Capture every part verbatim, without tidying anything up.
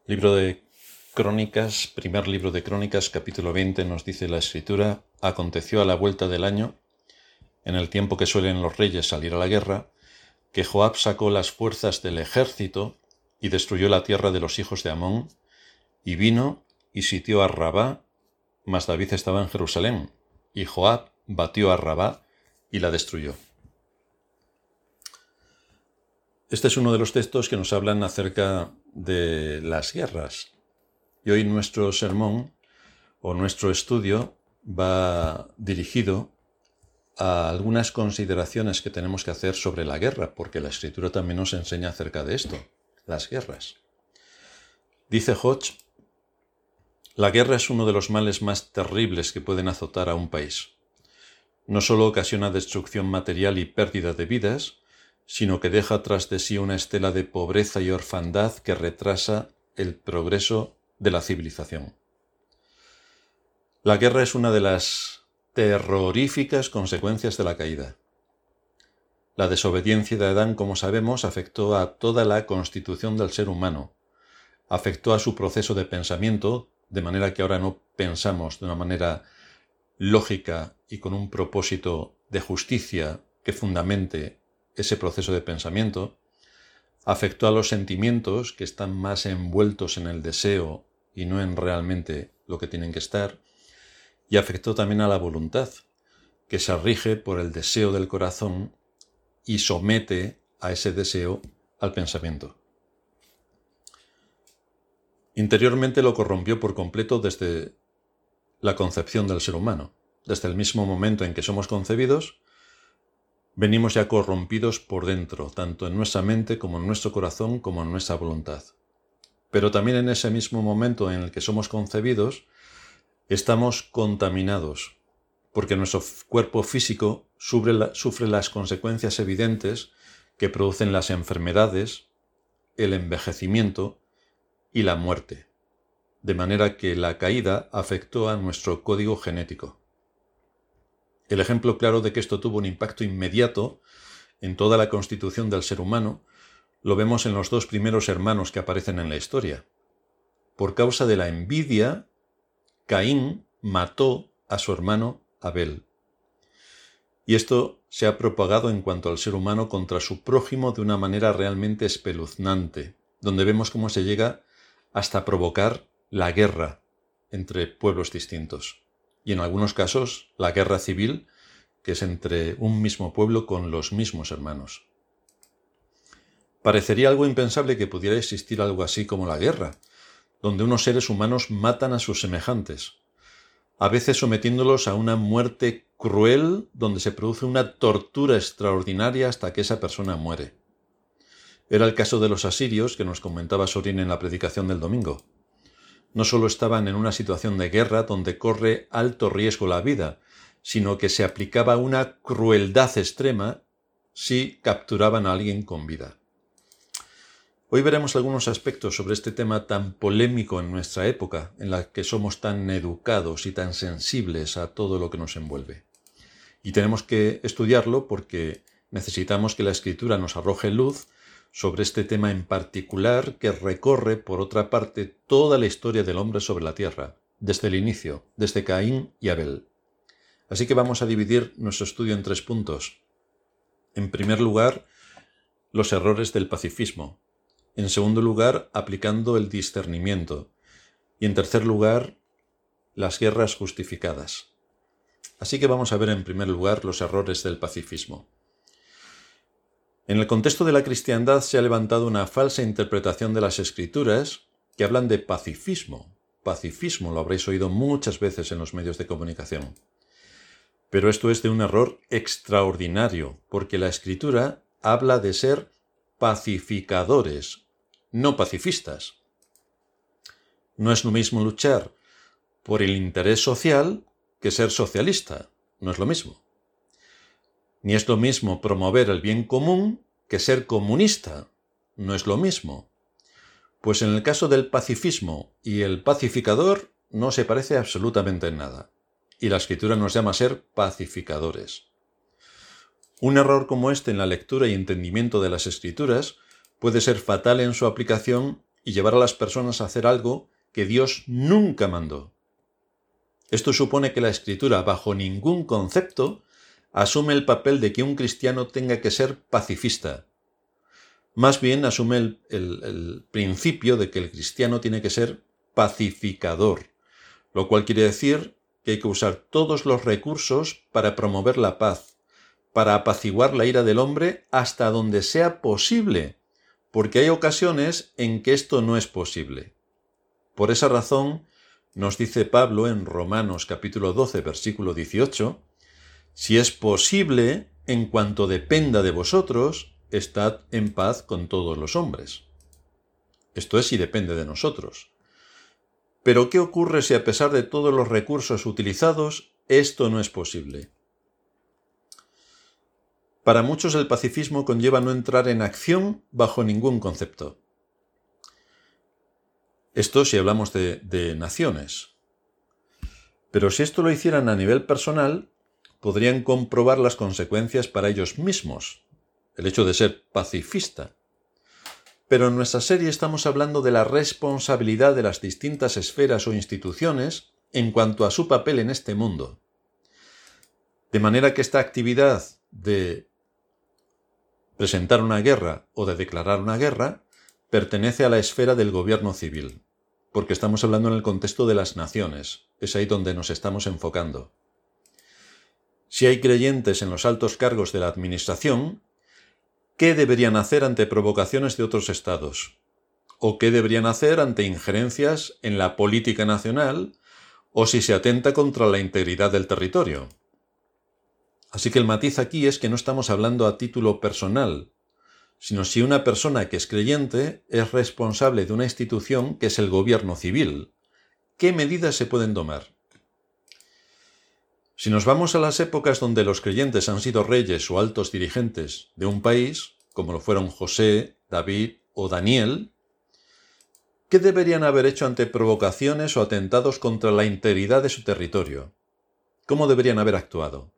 Libro de Crónicas, primer libro de Crónicas, capítulo veinte, nos dice la Escritura: aconteció a la vuelta del año, en el tiempo que suelen los reyes salir a la guerra, que Joab sacó las fuerzas del ejército y destruyó la tierra de los hijos de Amón, y vino y sitió a Rabá, mas David estaba en Jerusalén, y Joab batió a Rabá y la destruyó. Este es uno de los textos que nos hablan acerca de las guerras. Y hoy nuestro sermón o nuestro estudio va dirigido a algunas consideraciones que tenemos que hacer sobre la guerra, porque la Escritura también nos enseña acerca de esto, las guerras. Dice Hodge: la guerra es uno de los males más terribles que pueden azotar a un país. No solo ocasiona destrucción material y pérdida de vidas, sino que deja tras de sí una estela de pobreza y orfandad que retrasa el progreso de la civilización. La guerra es una de las terroríficas consecuencias de la caída. La desobediencia de Adán, como sabemos, afectó a toda la constitución del ser humano, afectó a su proceso de pensamiento, de manera que ahora no pensamos de una manera lógica y con un propósito de justicia que fundamente ese proceso de pensamiento, afectó a los sentimientos que están más envueltos en el deseo y no en realmente lo que tienen que estar, y afectó también a la voluntad, que se rige por el deseo del corazón y somete a ese deseo al pensamiento. Interiormente lo corrompió por completo desde la concepción del ser humano. Desde el mismo momento en que somos concebidos, venimos ya corrompidos por dentro, tanto en nuestra mente como en nuestro corazón como en nuestra voluntad. Pero también en ese mismo momento en el que somos concebidos, estamos contaminados, porque nuestro cuerpo físico sufre, la, sufre las consecuencias evidentes que producen las enfermedades, el envejecimiento y la muerte, de manera que la caída afectó a nuestro código genético. El ejemplo claro de que esto tuvo un impacto inmediato en toda la constitución del ser humano lo vemos en los dos primeros hermanos que aparecen en la historia. Por causa de la envidia, Caín mató a su hermano Abel. Y esto se ha propagado en cuanto al ser humano contra su prójimo de una manera realmente espeluznante, donde vemos cómo se llega hasta provocar la guerra entre pueblos distintos. Y en algunos casos la guerra civil, que es entre un mismo pueblo con los mismos hermanos. Parecería algo impensable que pudiera existir algo así como la guerra, donde unos seres humanos matan a sus semejantes, a veces sometiéndolos a una muerte cruel donde se produce una tortura extraordinaria hasta que esa persona muere. Era el caso de los asirios que nos comentaba Sorín en la predicación del domingo. No solo estaban en una situación de guerra donde corre alto riesgo la vida, sino que se aplicaba una crueldad extrema si capturaban a alguien con vida. Hoy veremos algunos aspectos sobre este tema tan polémico en nuestra época, en la que somos tan educados y tan sensibles a todo lo que nos envuelve. Y tenemos que estudiarlo porque necesitamos que la Escritura nos arroje luz sobre este tema en particular que recorre, por otra parte, toda la historia del hombre sobre la tierra, desde el inicio, desde Caín y Abel. Así que vamos a dividir nuestro estudio en tres puntos. En primer lugar, los errores del pacifismo. En segundo lugar, aplicando el discernimiento. Y en tercer lugar, las guerras justificadas. Así que vamos a ver en primer lugar los errores del pacifismo. En el contexto de la cristiandad se ha levantado una falsa interpretación de las Escrituras que hablan de pacifismo. Pacifismo lo habréis oído muchas veces en los medios de comunicación. Pero esto es de un error extraordinario, porque la Escritura habla de ser pacificadores, no pacifistas. No es lo mismo luchar por el interés social que ser socialista. No es lo mismo. Ni es lo mismo promover el bien común que ser comunista. No es lo mismo. Pues en el caso del pacifismo y el pacificador no se parece absolutamente en nada. Y la Escritura nos llama a ser pacificadores. Un error como este en la lectura y entendimiento de las Escrituras puede ser fatal en su aplicación y llevar a las personas a hacer algo que Dios nunca mandó. Esto supone que la Escritura, bajo ningún concepto, asume el papel de que un cristiano tenga que ser pacifista. Más bien asume el, el, el principio de que el cristiano tiene que ser pacificador, lo cual quiere decir que hay que usar todos los recursos para promover la paz, para apaciguar la ira del hombre hasta donde sea posible, porque hay ocasiones en que esto no es posible. Por esa razón, nos dice Pablo en Romanos capítulo doce, versículo dieciocho, si es posible, en cuanto dependa de vosotros, estad en paz con todos los hombres. Esto es si depende de nosotros. Pero ¿qué ocurre si a pesar de todos los recursos utilizados, esto no es posible? Para muchos el pacifismo conlleva no entrar en acción bajo ningún concepto. Esto si hablamos de, de naciones. Pero si esto lo hicieran a nivel personal, podrían comprobar las consecuencias para ellos mismos, el hecho de ser pacifista. Pero en nuestra serie estamos hablando de la responsabilidad de las distintas esferas o instituciones en cuanto a su papel en este mundo. De manera que esta actividad de presentar una guerra o de declarar una guerra pertenece a la esfera del gobierno civil, porque estamos hablando en el contexto de las naciones, es ahí donde nos estamos enfocando. Si hay creyentes en los altos cargos de la administración, ¿qué deberían hacer ante provocaciones de otros estados? ¿O qué deberían hacer ante injerencias en la política nacional o si se atenta contra la integridad del territorio? Así que el matiz aquí es que no estamos hablando a título personal, sino si una persona que es creyente es responsable de una institución que es el gobierno civil. ¿Qué medidas se pueden tomar? Si nos vamos a las épocas donde los creyentes han sido reyes o altos dirigentes de un país, como lo fueron José, David o Daniel, ¿qué deberían haber hecho ante provocaciones o atentados contra la integridad de su territorio? ¿Cómo deberían haber actuado?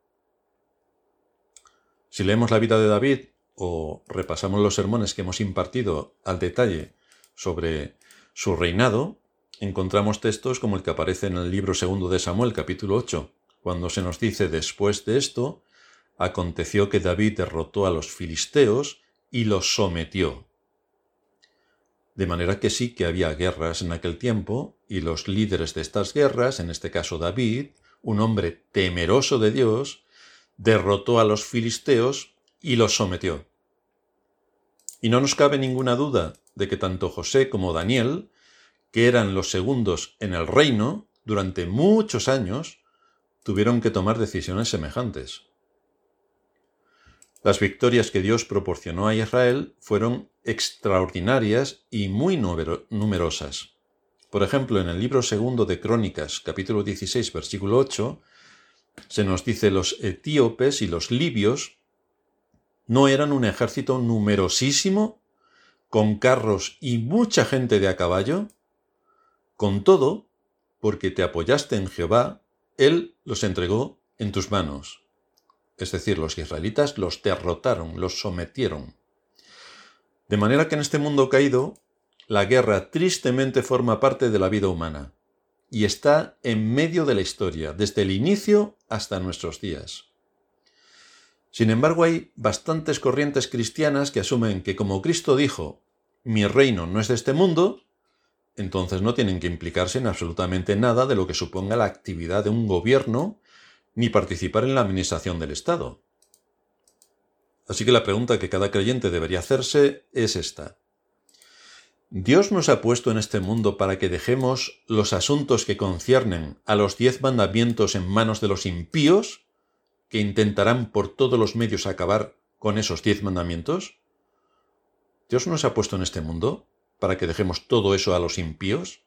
Si leemos la vida de David o repasamos los sermones que hemos impartido al detalle sobre su reinado, encontramos textos como el que aparece en el libro segundo de Samuel, capítulo ocho, cuando se nos dice: después de esto, aconteció que David derrotó a los filisteos y los sometió. De manera que sí que había guerras en aquel tiempo, y los líderes de estas guerras, en este caso David, un hombre temeroso de Dios, derrotó a los filisteos y los sometió. Y no nos cabe ninguna duda de que tanto José como Daniel, que eran los segundos en el reino, durante muchos años, tuvieron que tomar decisiones semejantes. Las victorias que Dios proporcionó a Israel fueron extraordinarias y muy numerosas. Por ejemplo, en el libro segundo de Crónicas, capítulo dieciséis, versículo ocho, se nos dice: los etíopes y los libios no eran un ejército numerosísimo, con carros y mucha gente de a caballo. Con todo, porque te apoyaste en Jehová, Él los entregó en tus manos. Es decir, los israelitas los derrotaron, los sometieron. De manera que en este mundo caído, la guerra tristemente forma parte de la vida humana y está en medio de la historia, desde el inicio hasta nuestros días. Sin embargo, hay bastantes corrientes cristianas que asumen que, como Cristo dijo, mi reino no es de este mundo, entonces no tienen que implicarse en absolutamente nada de lo que suponga la actividad de un gobierno ni participar en la administración del Estado. Así que la pregunta que cada creyente debería hacerse es esta: ¿Dios nos ha puesto en este mundo para que dejemos los asuntos que conciernen a los diez mandamientos en manos de los impíos, que intentarán por todos los medios acabar con esos diez mandamientos? ¿Dios nos ha puesto en este mundo para que dejemos todo eso a los impíos?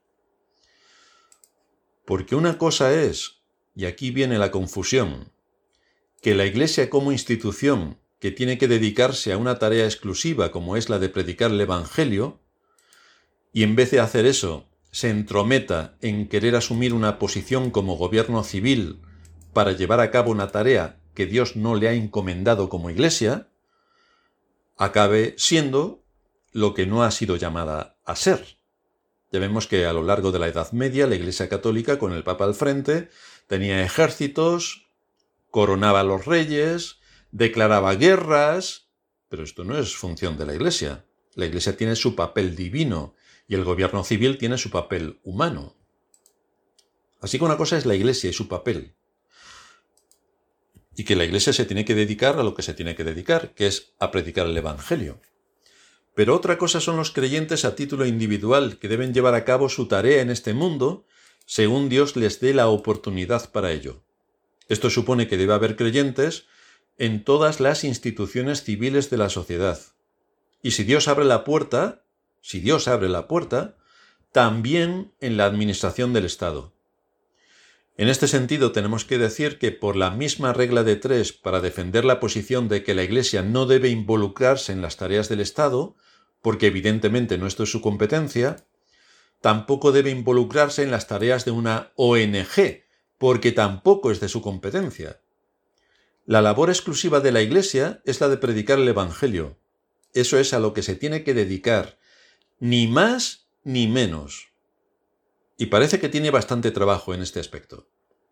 Porque una cosa es, y aquí viene la confusión, que la Iglesia como institución que tiene que dedicarse a una tarea exclusiva como es la de predicar el Evangelio, y en vez de hacer eso, se entrometa en querer asumir una posición como gobierno civil para llevar a cabo una tarea que Dios no le ha encomendado como Iglesia, acabe siendo lo que no ha sido llamada a ser, Ya vemos que a lo largo de la Edad Media la Iglesia Católica, con el Papa al frente, tenía ejércitos, coronaba a los reyes, declaraba guerras, pero esto no es función de la Iglesia. La Iglesia tiene su papel divino y el gobierno civil tiene su papel humano. Así que una cosa es la Iglesia y su papel. Y que la Iglesia se tiene que dedicar a lo que se tiene que dedicar, que es a predicar el Evangelio. Pero otra cosa son los creyentes a título individual, que deben llevar a cabo su tarea en este mundo, según Dios les dé la oportunidad para ello. Esto supone que debe haber creyentes en todas las instituciones civiles de la sociedad. Y si Dios abre la puerta, si Dios abre la puerta, también en la administración del Estado. En este sentido, tenemos que decir que por la misma regla de tres, para defender la posición de que la Iglesia no debe involucrarse en las tareas del Estado, porque evidentemente no esto es su competencia, tampoco debe involucrarse en las tareas de una O N G, porque tampoco es de su competencia. La labor exclusiva de la Iglesia es la de predicar el Evangelio. Eso es a lo que se tiene que dedicar, ni más ni menos. Y parece que tiene bastante trabajo en este aspecto.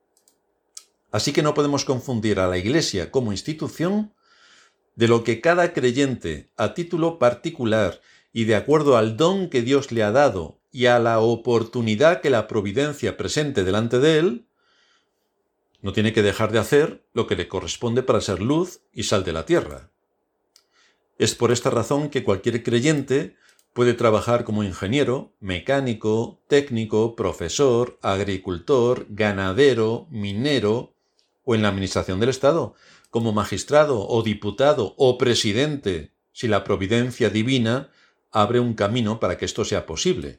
Así que no podemos confundir a la Iglesia como institución de lo que cada creyente, a título particular y de acuerdo al don que Dios le ha dado y a la oportunidad que la providencia presente delante de él, no tiene que dejar de hacer lo que le corresponde para ser luz y sal de la tierra. Es por esta razón que cualquier creyente puede trabajar como ingeniero, mecánico, técnico, profesor, agricultor, ganadero, minero o en la administración del Estado, como magistrado o diputado o presidente, si la providencia divina abre un camino para que esto sea posible.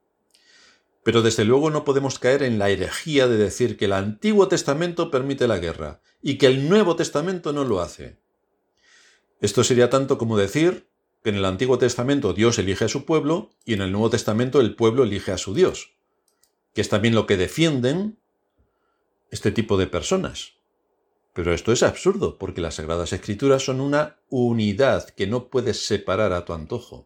Pero desde luego no podemos caer en la herejía de decir que el Antiguo Testamento permite la guerra y que el Nuevo Testamento no lo hace. Esto sería tanto como decir que en el Antiguo Testamento Dios elige a su pueblo y en el Nuevo Testamento el pueblo elige a su Dios, que es también lo que defienden este tipo de personas. Pero esto es absurdo, porque las Sagradas Escrituras son una unidad que no puedes separar a tu antojo.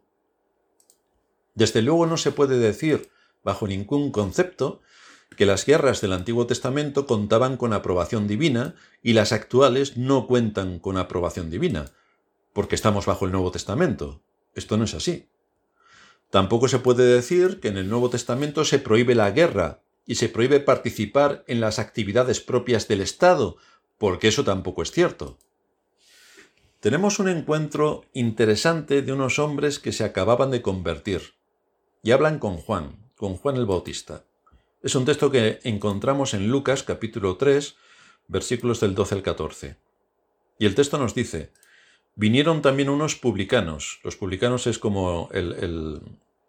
Desde luego no se puede decir, bajo ningún concepto, que las guerras del Antiguo Testamento contaban con aprobación divina y las actuales no cuentan con aprobación divina, porque estamos bajo el Nuevo Testamento. Esto no es así. Tampoco se puede decir que en el Nuevo Testamento se prohíbe la guerra y se prohíbe participar en las actividades propias del Estado, porque eso tampoco es cierto. Tenemos un encuentro interesante de unos hombres que se acababan de convertir y hablan con Juan, con Juan el Bautista. Es un texto que encontramos en Lucas capítulo tres, versículos del doce al catorce. Y el texto nos dice: vinieron también unos publicanos. Los publicanos es como el, el,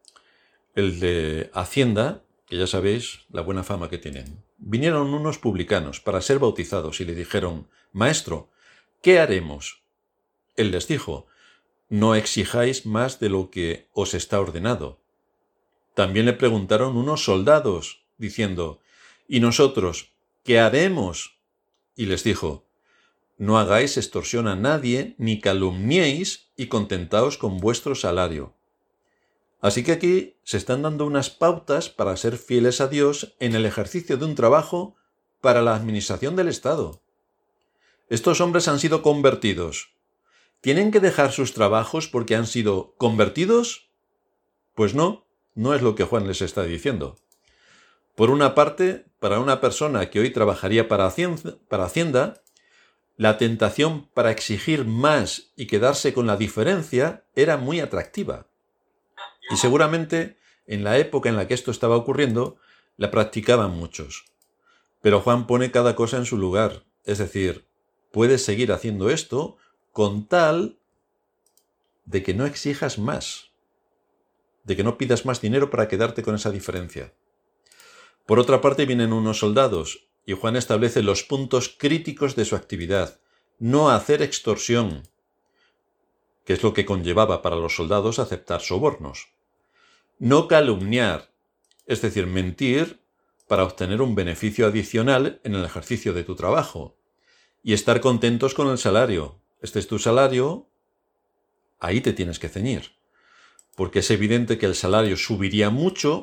el de Hacienda, que ya sabéis la buena fama que tienen. Vinieron unos publicanos para ser bautizados y le dijeron: Maestro, ¿qué haremos? Él les dijo: no exijáis más de lo que os está ordenado. También le preguntaron unos soldados, diciendo: ¿y nosotros qué haremos? Y les dijo: no hagáis extorsión a nadie, ni calumniéis, y contentaos con vuestro salario. Así que aquí se están dando unas pautas para ser fieles a Dios en el ejercicio de un trabajo para la administración del Estado. Estos hombres han sido convertidos. ¿Tienen que dejar sus trabajos porque han sido convertidos? Pues no, no es lo que Juan les está diciendo. Por una parte, para una persona que hoy trabajaría para Hacienda, la tentación para exigir más y quedarse con la diferencia era muy atractiva. Y seguramente, en la época en la que esto estaba ocurriendo, la practicaban muchos. Pero Juan pone cada cosa en su lugar. Es decir, puedes seguir haciendo esto con tal de que no exijas más, de que no pidas más dinero para quedarte con esa diferencia. Por otra parte, vienen unos soldados, y Juan establece los puntos críticos de su actividad. No hacer extorsión, que es lo que conllevaba para los soldados aceptar sobornos. No calumniar, es decir, mentir para obtener un beneficio adicional en el ejercicio de tu trabajo. Y estar contentos con el salario. Este es tu salario, ahí te tienes que ceñir. Porque es evidente que el salario subiría mucho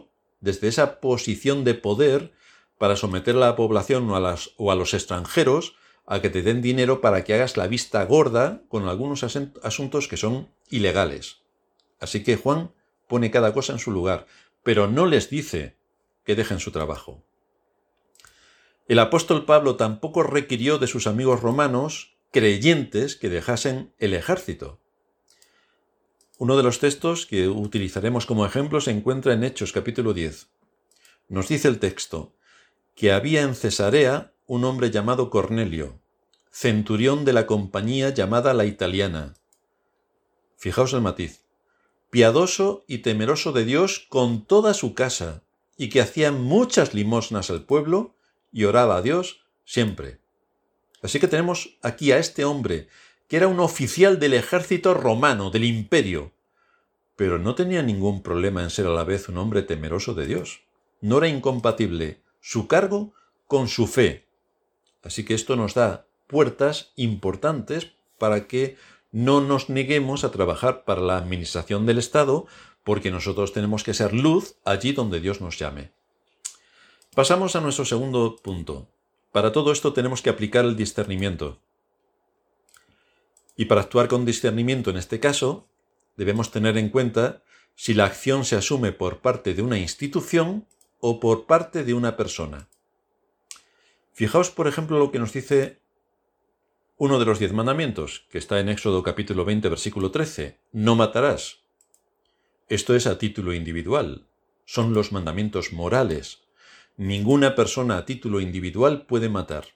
desde esa posición de poder para someter a la población o a, las, o a los extranjeros a que te den dinero para que hagas la vista gorda con algunos asuntos que son ilegales. Así que Juan pone cada cosa en su lugar, pero no les dice que dejen su trabajo. El apóstol Pablo tampoco requirió de sus amigos romanos creyentes que dejasen el ejército. Uno de los textos que utilizaremos como ejemplo se encuentra en Hechos capítulo diez. Nos dice el texto que había en Cesarea un hombre llamado Cornelio, centurión de la compañía llamada la Italiana. Fijaos el matiz. Piadoso y temeroso de Dios con toda su casa, y que hacía muchas limosnas al pueblo y oraba a Dios siempre. Así que tenemos aquí a este hombre, que era un oficial del ejército romano, del imperio, pero no tenía ningún problema en ser a la vez un hombre temeroso de Dios. No era incompatible su cargo con su fe. Así que esto nos da puertas importantes para que no nos neguemos a trabajar para la administración del Estado, porque nosotros tenemos que ser luz allí donde Dios nos llame. Pasamos a nuestro segundo punto. Para todo esto tenemos que aplicar el discernimiento. Y para actuar con discernimiento en este caso, debemos tener en cuenta si la acción se asume por parte de una institución o por parte de una persona. Fijaos, por ejemplo, lo que nos dice uno de los diez mandamientos, que está en Éxodo capítulo veinte, versículo trece. No matarás. Esto es a título individual. Son los mandamientos morales. Ninguna persona a título individual puede matar.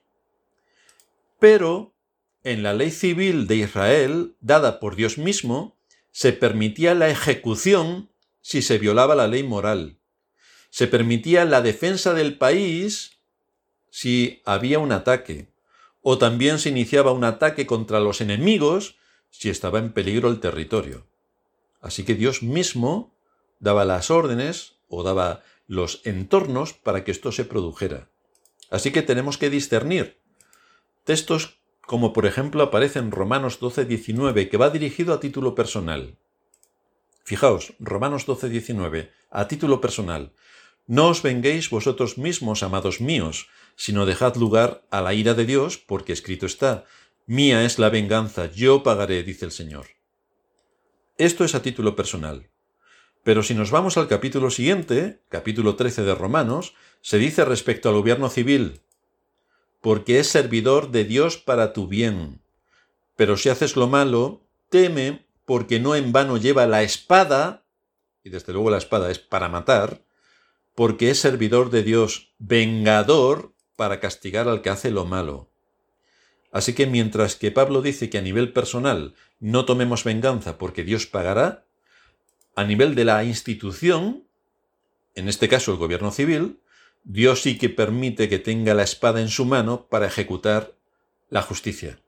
Pero en la ley civil de Israel, dada por Dios mismo, se permitía la ejecución si se violaba la ley moral. Se permitía la defensa del país si había un ataque. O también se iniciaba un ataque contra los enemigos si estaba en peligro el territorio. Así que Dios mismo daba las órdenes o daba los entornos para que esto se produjera. Así que tenemos que discernir textos como por ejemplo aparece en Romanos doce, diecinueve, que va dirigido a título personal. Fijaos, Romanos doce, diecinueve, a título personal. No os venguéis vosotros mismos, amados míos, sino dejad lugar a la ira de Dios, porque escrito está, mía es la venganza, yo pagaré, dice el Señor. Esto es a título personal. Pero si nos vamos al capítulo siguiente, capítulo trece de Romanos, se dice respecto al gobierno civil, porque es servidor de Dios para tu bien. Pero si haces lo malo, teme, porque no en vano lleva la espada, y desde luego la espada es para matar, porque es servidor de Dios, vengador, para castigar al que hace lo malo. Así que mientras que Pablo dice que a nivel personal no tomemos venganza porque Dios pagará, a nivel de la institución, en este caso el gobierno civil, Dios sí que permite que tenga la espada en su mano para ejecutar la justicia.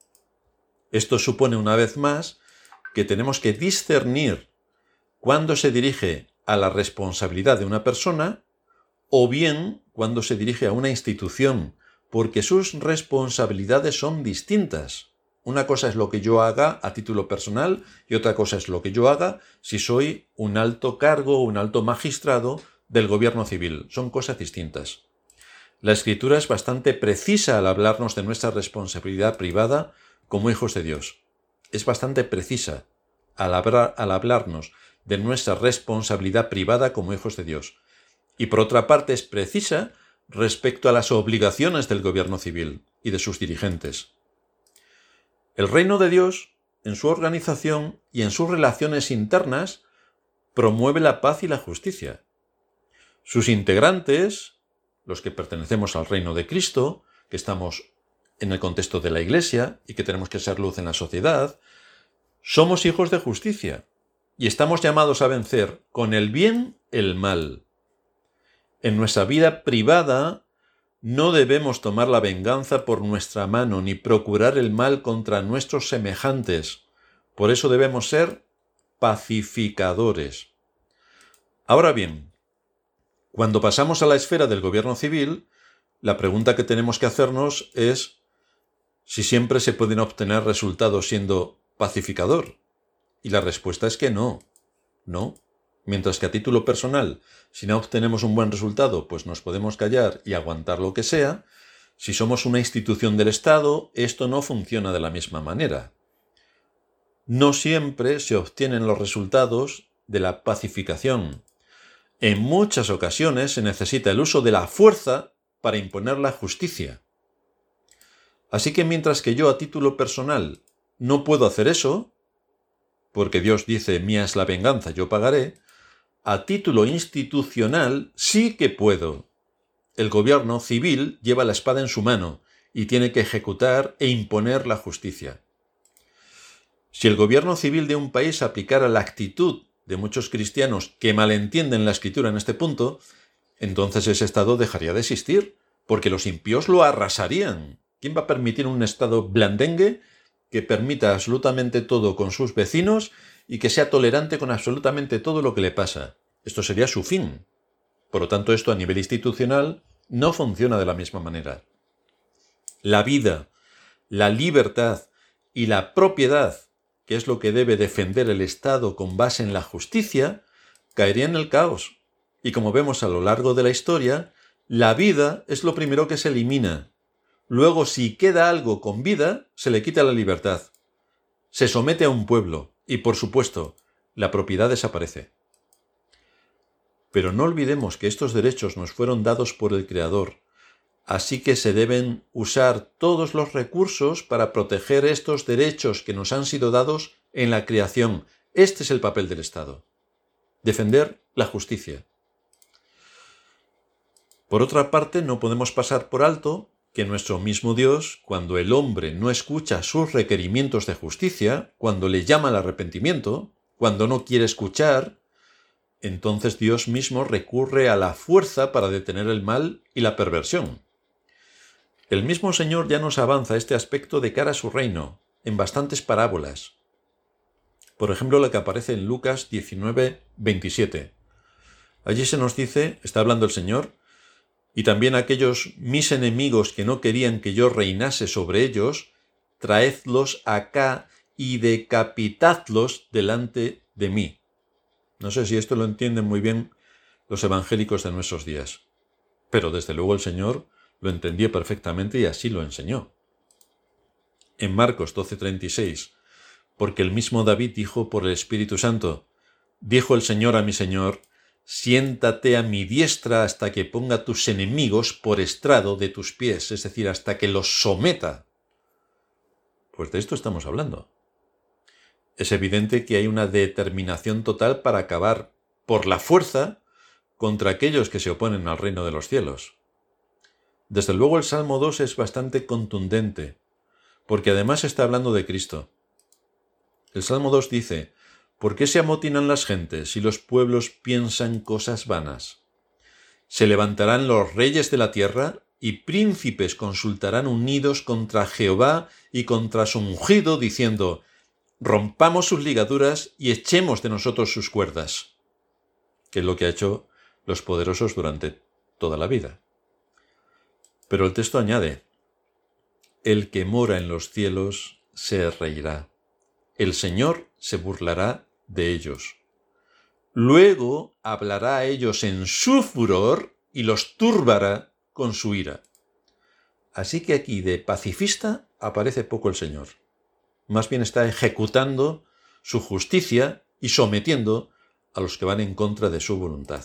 Esto supone una vez más que tenemos que discernir cuándo se dirige a la responsabilidad de una persona o bien cuando se dirige a una institución, porque sus responsabilidades son distintas. Una cosa es lo que yo haga a título personal y otra cosa es lo que yo haga si soy un alto cargo o un alto magistrado del gobierno civil. Son cosas distintas. La Escritura es bastante precisa al hablarnos de nuestra responsabilidad privada como hijos de Dios. Es bastante precisa al, hablar, al hablarnos de nuestra responsabilidad privada como hijos de Dios. Y por otra parte es precisa respecto a las obligaciones del gobierno civil y de sus dirigentes. El reino de Dios, en su organización y en sus relaciones internas, promueve la paz y la justicia. Sus integrantes, los que pertenecemos al reino de Cristo, que estamos en el contexto de la Iglesia y que tenemos que ser luz en la sociedad, somos hijos de justicia y estamos llamados a vencer con el bien el mal. En nuestra vida privada no debemos tomar la venganza por nuestra mano ni procurar el mal contra nuestros semejantes. Por eso debemos ser pacificadores. Ahora bien, cuando pasamos a la esfera del gobierno civil, la pregunta que tenemos que hacernos es si siempre se pueden obtener resultados siendo pacificador. Y la respuesta es que no, no. Mientras que a título personal, si no obtenemos un buen resultado, pues nos podemos callar y aguantar lo que sea. Si somos una institución del Estado, esto no funciona de la misma manera. No siempre se obtienen los resultados de la pacificación. En muchas ocasiones se necesita el uso de la fuerza para imponer la justicia. Así que mientras que yo a título personal no puedo hacer eso, porque Dios dice, mía es la venganza, yo pagaré, a título institucional sí que puedo. El gobierno civil lleva la espada en su mano y tiene que ejecutar e imponer la justicia. Si el gobierno civil de un país aplicara la actitud de muchos cristianos que malentienden la Escritura en este punto, entonces ese Estado dejaría de existir, porque los impíos lo arrasarían. ¿Quién va a permitir un Estado blandengue que permita absolutamente todo con sus vecinos y que sea tolerante con absolutamente todo lo que le pasa? Esto sería su fin. Por lo tanto, esto a nivel institucional no funciona de la misma manera. La vida, la libertad y la propiedad, que es lo que debe defender el Estado con base en la justicia, caería en el caos. Y como vemos a lo largo de la historia, la vida es lo primero que se elimina. Luego, si queda algo con vida, se le quita la libertad. Se somete a un pueblo y, por supuesto, la propiedad desaparece. Pero no olvidemos que estos derechos nos fueron dados por el Creador, así que se deben usar todos los recursos para proteger estos derechos que nos han sido dados en la creación. Este es el papel del Estado. Defender la justicia. Por otra parte, no podemos pasar por alto que nuestro mismo Dios, cuando el hombre no escucha sus requerimientos de justicia, cuando le llama al arrepentimiento, cuando no quiere escuchar, entonces Dios mismo recurre a la fuerza para detener el mal y la perversión. El mismo Señor ya nos avanza este aspecto de cara a su reino, en bastantes parábolas. Por ejemplo, la que aparece en Lucas diecinueve, veintisiete. Allí se nos dice, está hablando el Señor, y también aquellos mis enemigos que no querían que yo reinase sobre ellos, traedlos acá y decapitadlos delante de mí. No sé si esto lo entienden muy bien los evangélicos de nuestros días, pero desde luego el Señor lo entendía perfectamente y así lo enseñó. En Marcos doce, treinta y seis, porque el mismo David dijo por el Espíritu Santo, dijo el Señor a mi Señor, siéntate a mi diestra hasta que ponga tus enemigos por estrado de tus pies, es decir, hasta que los someta. Pues de esto estamos hablando. Es evidente que hay una determinación total para acabar por la fuerza contra aquellos que se oponen al reino de los cielos. Desde luego el Salmo dos es bastante contundente, porque además está hablando de Cristo. El Salmo dos dice, ¿por qué se amotinan las gentes y los pueblos piensan cosas vanas? Se levantarán los reyes de la tierra y príncipes consultarán unidos contra Jehová y contra su ungido, diciendo, rompamos sus ligaduras y echemos de nosotros sus cuerdas, que es lo que ha hecho los poderosos durante toda la vida. Pero el texto añade, el que mora en los cielos se reirá, el Señor se burlará de ellos. Luego hablará a ellos en su furor y los turbará con su ira. Así que aquí de pacifista aparece poco el Señor. Más bien está ejecutando su justicia y sometiendo a los que van en contra de su voluntad.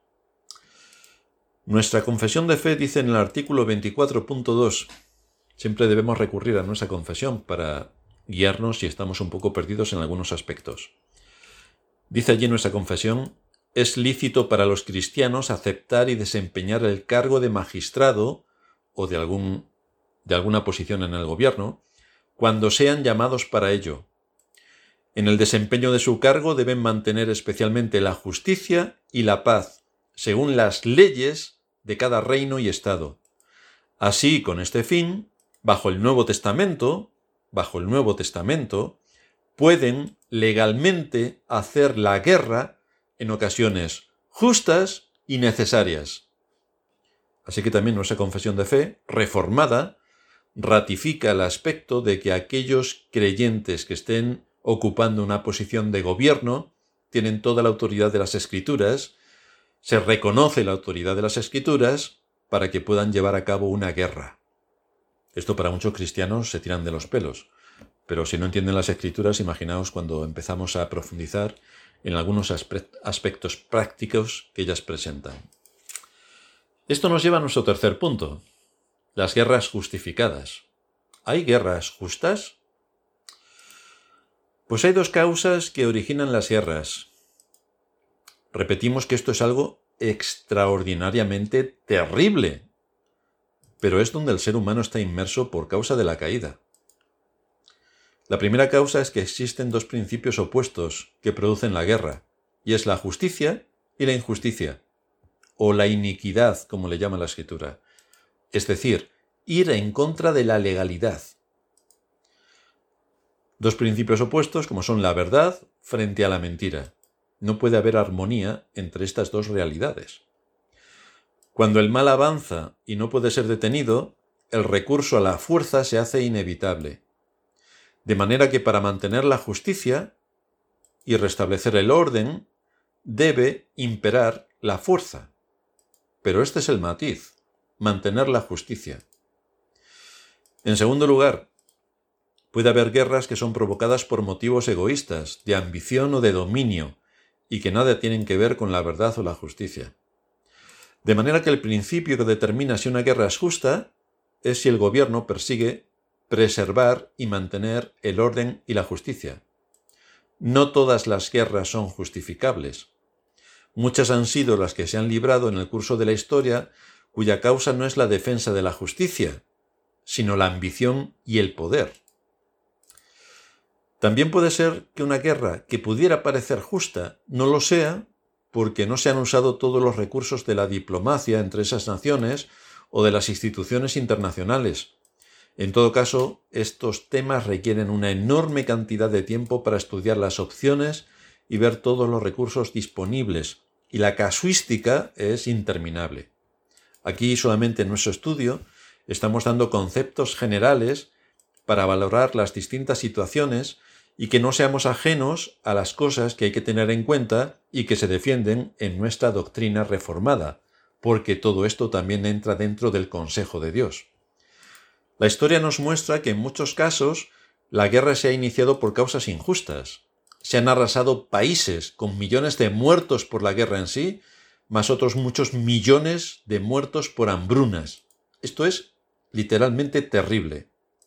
Nuestra confesión de fe dice en el artículo veinticuatro punto dos, siempre debemos recurrir a nuestra confesión para guiarnos si estamos un poco perdidos en algunos aspectos. Dice allí nuestra confesión, es lícito para los cristianos aceptar y desempeñar el cargo de magistrado o de, algún, de alguna posición en el gobierno, cuando sean llamados para ello. En el desempeño de su cargo deben mantener especialmente la justicia y la paz, según las leyes de cada reino y estado. Así, con este fin, bajo el Nuevo Testamento, bajo el Nuevo Testamento, pueden legalmente hacer la guerra en ocasiones justas y necesarias. Así que también nuestra confesión de fe, reformada, ratifica el aspecto de que aquellos creyentes que estén ocupando una posición de gobierno tienen toda la autoridad de las Escrituras, se reconoce la autoridad de las Escrituras para que puedan llevar a cabo una guerra. Esto para muchos cristianos se tiran de los pelos, pero si no entienden las Escrituras, imaginaos cuando empezamos a profundizar en algunos aspectos prácticos que ellas presentan. Esto nos lleva a nuestro tercer punto, las guerras justificadas. ¿Hay guerras justas? Pues hay dos causas que originan las guerras. Repetimos que esto es algo extraordinariamente terrible, pero es donde el ser humano está inmerso por causa de la caída. La primera causa es que existen dos principios opuestos que producen la guerra, y es la justicia y la injusticia, o la iniquidad, como le llama la Escritura, es decir, ir en contra de la legalidad. Dos principios opuestos como son la verdad frente a la mentira. No puede haber armonía entre estas dos realidades. Cuando el mal avanza y no puede ser detenido, el recurso a la fuerza se hace inevitable. De manera que para mantener la justicia y restablecer el orden, debe imperar la fuerza. Pero este es el matiz, mantener la justicia. En segundo lugar, puede haber guerras que son provocadas por motivos egoístas, de ambición o de dominio, y que nada tienen que ver con la verdad o la justicia. De manera que el principio que determina si una guerra es justa es si el gobierno persigue preservar y mantener el orden y la justicia. No todas las guerras son justificables. Muchas han sido las que se han librado en el curso de la historia, cuya causa no es la defensa de la justicia, sino la ambición y el poder. También puede ser que una guerra que pudiera parecer justa no lo sea porque no se han usado todos los recursos de la diplomacia entre esas naciones o de las instituciones internacionales. En todo caso, estos temas requieren una enorme cantidad de tiempo para estudiar las opciones y ver todos los recursos disponibles, y la casuística es interminable. Aquí solamente en nuestro estudio estamos dando conceptos generales para valorar las distintas situaciones y que no seamos ajenos a las cosas que hay que tener en cuenta y que se defienden en nuestra doctrina reformada, porque todo esto también entra dentro del consejo de Dios. La historia nos muestra que en muchos casos la guerra se ha iniciado por causas injustas. Se han arrasado países con millones de muertos por la guerra en sí, más otros muchos millones de muertos por hambrunas. Esto es literalmente terrible.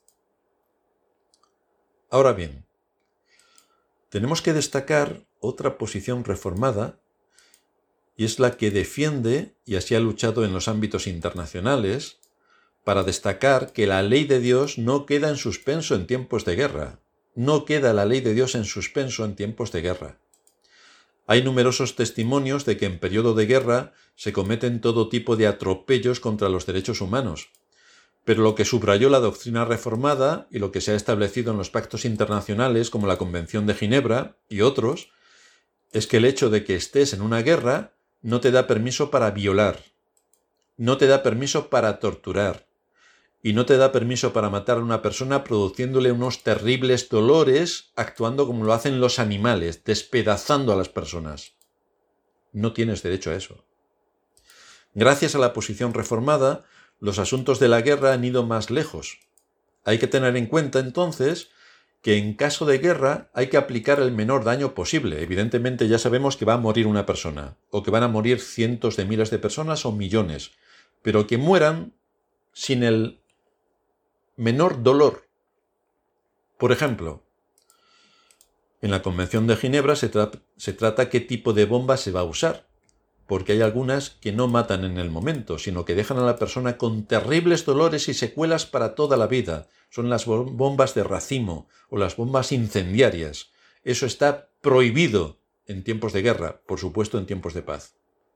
Ahora bien, tenemos que destacar otra posición reformada, y es la que defiende, y así ha luchado en los ámbitos internacionales, para destacar que la ley de Dios no queda en suspenso en tiempos de guerra. No queda la ley de Dios en suspenso en tiempos de guerra. Hay numerosos testimonios de que en periodo de guerra se cometen todo tipo de atropellos contra los derechos humanos. Pero lo que subrayó la doctrina reformada y lo que se ha establecido en los pactos internacionales como la Convención de Ginebra y otros, es que el hecho de que estés en una guerra no te da permiso para violar, no te da permiso para torturar y no te da permiso para matar a una persona produciéndole unos terribles dolores actuando como lo hacen los animales, despedazando a las personas. No tienes derecho a eso. Gracias a la posición reformada, los asuntos de la guerra han ido más lejos. Hay que tener en cuenta, entonces, que en caso de guerra hay que aplicar el menor daño posible. Evidentemente ya sabemos que va a morir una persona, o que van a morir cientos de miles de personas o millones, pero que mueran sin el menor dolor. Por ejemplo, en la Convención de Ginebra se, tra- se trata qué tipo de bomba se va a usar, porque hay algunas que no matan en el momento, sino que dejan a la persona con terribles dolores y secuelas para toda la vida. Son las bombas de racimo o las bombas incendiarias. Eso está prohibido en tiempos de guerra, por supuesto en tiempos de paz.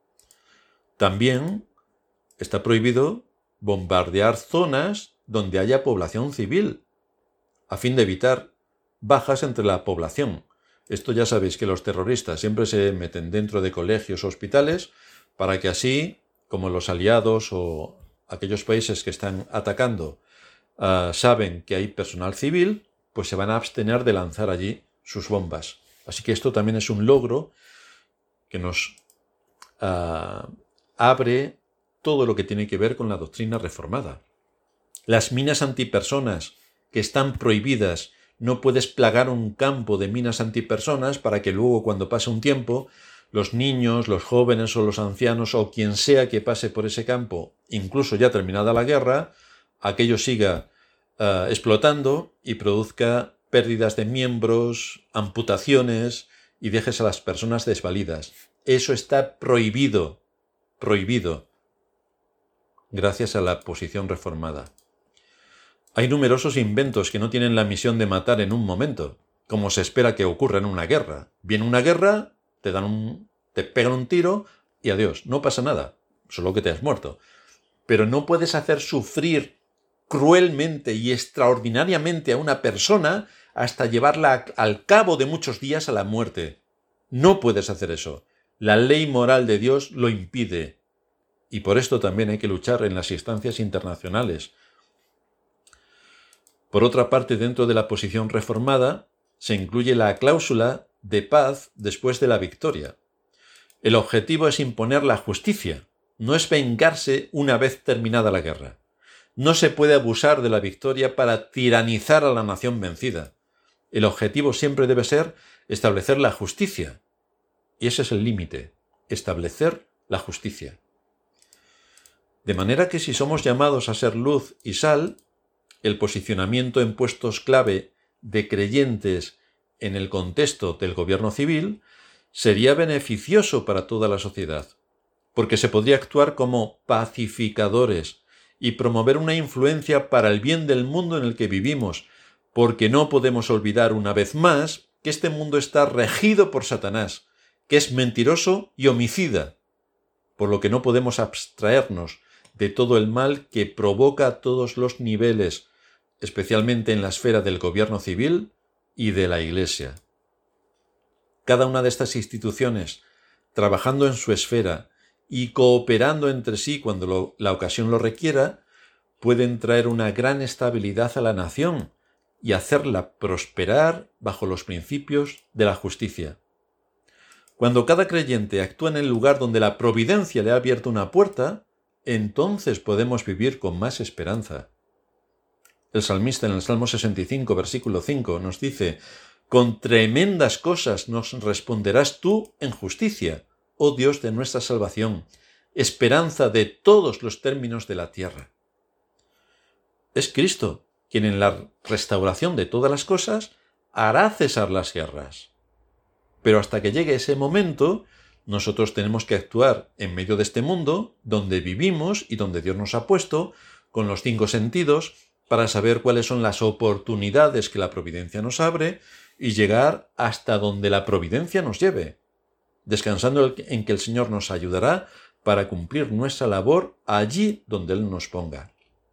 También está prohibido bombardear zonas donde haya población civil, a fin de evitar bajas entre la población. Esto ya sabéis que los terroristas siempre se meten dentro de colegios o hospitales para que así, como los aliados o aquellos países que están atacando uh, saben que hay personal civil, pues se van a abstener de lanzar allí sus bombas. Así que esto también es un logro que nos uh, abre todo lo que tiene que ver con la doctrina reformada. Las minas antipersonas que están prohibidas, no puedes plagar un campo de minas antipersonas para que luego, cuando pase un tiempo, los niños, los jóvenes o los ancianos o quien sea que pase por ese campo, incluso ya terminada la guerra, aquello siga uh, explotando y produzca pérdidas de miembros, amputaciones y dejes a las personas desvalidas. Eso está prohibido, prohibido, gracias a la posición reformada. Hay numerosos inventos que no tienen la misión de matar en un momento, como se espera que ocurra en una guerra. Viene una guerra, te dan un, te pegan un tiro y adiós, no pasa nada, solo que te has muerto. Pero no puedes hacer sufrir cruelmente y extraordinariamente a una persona hasta llevarla al cabo de muchos días a la muerte. No puedes hacer eso. La ley moral de Dios lo impide. Y por esto también hay que luchar en las instancias internacionales. Por otra parte, dentro de la posición reformada, se incluye la cláusula de paz después de la victoria. El objetivo es imponer la justicia, no es vengarse una vez terminada la guerra. No se puede abusar de la victoria para tiranizar a la nación vencida. El objetivo siempre debe ser establecer la justicia. Y ese es el límite, establecer la justicia. De manera que si somos llamados a ser luz y sal, el posicionamiento en puestos clave de creyentes en el contexto del gobierno civil sería beneficioso para toda la sociedad, porque se podría actuar como pacificadores y promover una influencia para el bien del mundo en el que vivimos, porque no podemos olvidar una vez más que este mundo está regido por Satanás, que es mentiroso y homicida, por lo que no podemos abstraernos de todo el mal que provoca a todos los niveles, especialmente en la esfera del gobierno civil y de la Iglesia. Cada una de estas instituciones, trabajando en su esfera y cooperando entre sí cuando lo, la ocasión lo requiera, pueden traer una gran estabilidad a la nación y hacerla prosperar bajo los principios de la justicia. Cuando cada creyente actúa en el lugar donde la providencia le ha abierto una puerta, entonces podemos vivir con más esperanza. El salmista en el Salmo sesenta y cinco, versículo cinco, nos dice: «Con tremendas cosas nos responderás tú en justicia, oh Dios de nuestra salvación, esperanza de todos los términos de la tierra». Es Cristo quien en la restauración de todas las cosas hará cesar las guerras. Pero hasta que llegue ese momento, nosotros tenemos que actuar en medio de este mundo, donde vivimos y donde Dios nos ha puesto, con los cinco sentidos, para saber cuáles son las oportunidades que la providencia nos abre y llegar hasta donde la providencia nos lleve, descansando en que el Señor nos ayudará para cumplir nuestra labor allí donde Él nos ponga.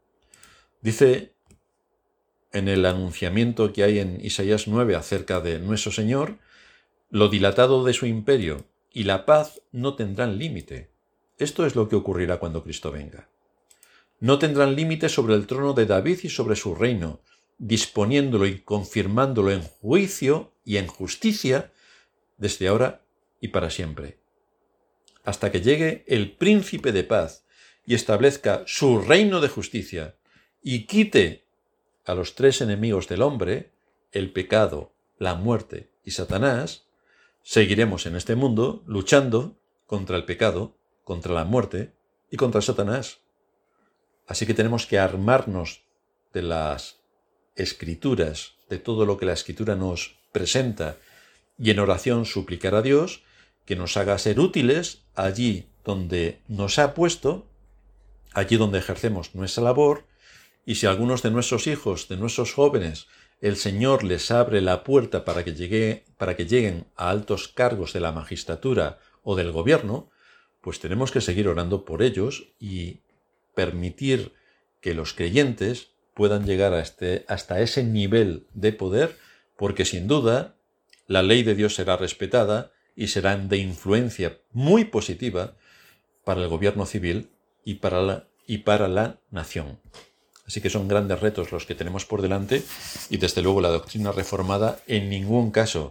Dice en el anunciamiento que hay en Isaías nueve acerca de nuestro Señor: «Lo dilatado de su imperio y la paz no tendrán límite». Esto es lo que ocurrirá cuando Cristo venga. No tendrán límite sobre el trono de David y sobre su reino, disponiéndolo y confirmándolo en juicio y en justicia desde ahora y para siempre, hasta que llegue el príncipe de paz y establezca su reino de justicia y quite a los tres enemigos del hombre, el pecado, la muerte y Satanás. Seguiremos en este mundo luchando contra el pecado, contra la muerte y contra Satanás. Así que tenemos que armarnos de las Escrituras, de todo lo que la Escritura nos presenta, y en oración suplicar a Dios que nos haga ser útiles allí donde nos ha puesto, allí donde ejercemos nuestra labor, y si a algunos de nuestros hijos, de nuestros jóvenes, el Señor les abre la puerta para que, llegue, para que lleguen a altos cargos de la magistratura o del gobierno, pues tenemos que seguir orando por ellos y permitir que los creyentes puedan llegar a este, hasta ese nivel de poder, porque sin duda la ley de Dios será respetada y será de influencia muy positiva para el gobierno civil y para la, y para la nación. Así que son grandes retos los que tenemos por delante y desde luego la doctrina reformada en ningún caso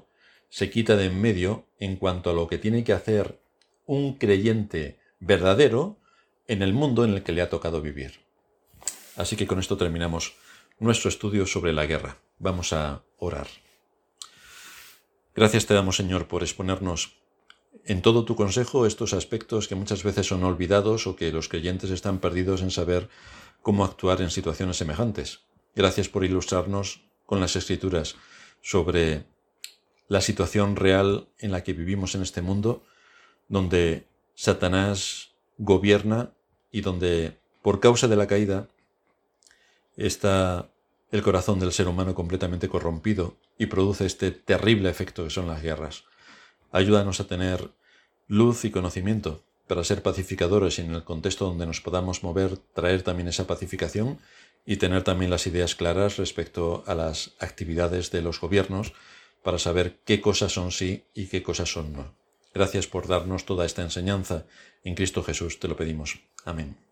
se quita de en medio en cuanto a lo que tiene que hacer un creyente verdadero en el mundo en el que le ha tocado vivir. Así que con esto terminamos nuestro estudio sobre la guerra. Vamos a orar. Gracias te damos, Señor, por exponernos en todo tu consejo estos aspectos que muchas veces son olvidados o que los creyentes están perdidos en saber cómo actuar en situaciones semejantes. Gracias por ilustrarnos con las Escrituras sobre la situación real en la que vivimos en este mundo, donde Satanás gobierna y donde, por causa de la caída, está el corazón del ser humano completamente corrompido y produce este terrible efecto que son las guerras. Ayúdanos a tener luz y conocimiento para ser pacificadores y en el contexto donde nos podamos mover, traer también esa pacificación y tener también las ideas claras respecto a las actividades de los gobiernos para saber qué cosas son sí y qué cosas son no. Gracias por darnos toda esta enseñanza. En Cristo Jesús te lo pedimos. Amén.